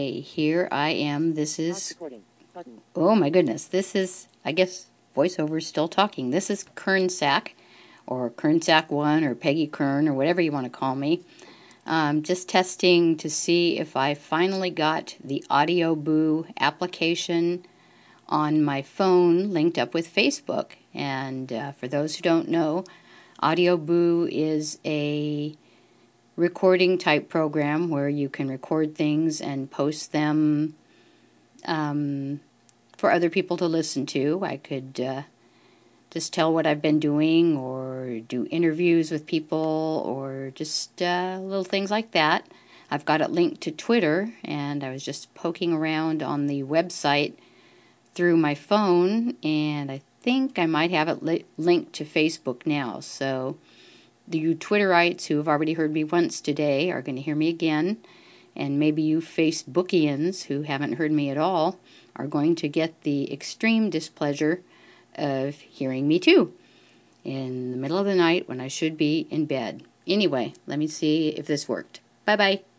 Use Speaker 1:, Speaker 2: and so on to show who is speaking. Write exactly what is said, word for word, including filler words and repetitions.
Speaker 1: Here I am. This is, oh my goodness, this is, I guess, voiceover is still talking. This is Kern Sack, or Kern Sack one, or Peggy Kern, or whatever you want to call me. Um, just testing to see if I finally got the AudioBoo application on my phone linked up with Facebook. And uh, for those who don't know, AudioBoo is a recording type program where you can record things and post them um, for other people to listen to. I could uh, just tell what I've been doing, or do interviews with people, or just uh, little things like that. I've got it linked to Twitter, and I was just poking around on the website through my phone, and I think I might have it li- linked to Facebook now. So you Twitterites who have already heard me once today are going to hear me again, and maybe you Facebookians who haven't heard me at all are going to get the extreme displeasure of hearing me too in the middle of the night when I should be in bed. Anyway, let me see if this worked. Bye-bye.